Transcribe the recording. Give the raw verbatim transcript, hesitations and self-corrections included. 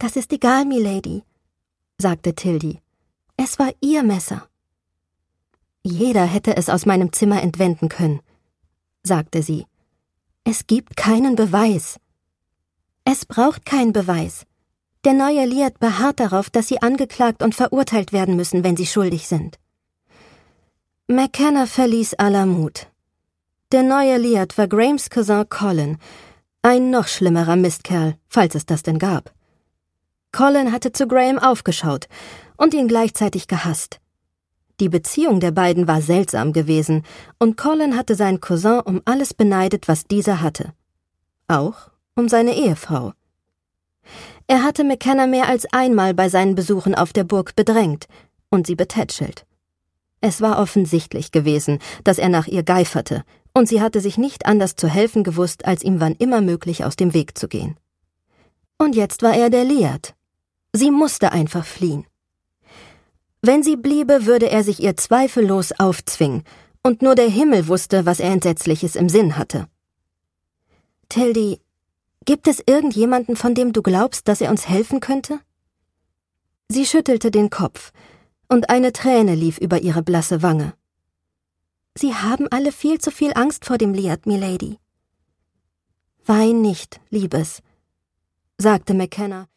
»Das ist egal, Milady«, sagte Tildy. »Es war Ihr Messer.« »Jeder hätte es aus meinem Zimmer entwenden können«, sagte sie. »Es gibt keinen Beweis.« »Es braucht keinen Beweis. Der neue Liat beharrt darauf, dass Sie angeklagt und verurteilt werden müssen, wenn Sie schuldig sind.« McKenna verließ aller Mut. Der neue Liat war Grahams Cousin Colin, ein noch schlimmerer Mistkerl, falls es das denn gab. Colin hatte zu Graham aufgeschaut und ihn gleichzeitig gehasst. Die Beziehung der beiden war seltsam gewesen, und Colin hatte seinen Cousin um alles beneidet, was dieser hatte. Auch um seine Ehefrau. Er hatte McKenna mehr als einmal bei seinen Besuchen auf der Burg bedrängt und sie betätschelt. Es war offensichtlich gewesen, dass er nach ihr geiferte, und sie hatte sich nicht anders zu helfen gewusst, als ihm wann immer möglich aus dem Weg zu gehen. Und jetzt war er der Liat. Sie musste einfach fliehen. Wenn sie bliebe, würde er sich ihr zweifellos aufzwingen, und nur der Himmel wusste, was er Entsetzliches im Sinn hatte. »Tildy, gibt es irgendjemanden, von dem du glaubst, dass er uns helfen könnte?« Sie schüttelte den Kopf, und eine Träne lief über ihre blasse Wange. »Sie haben alle viel zu viel Angst vor dem Liat, Milady.« »Wein nicht, Liebes«, sagte McKenna,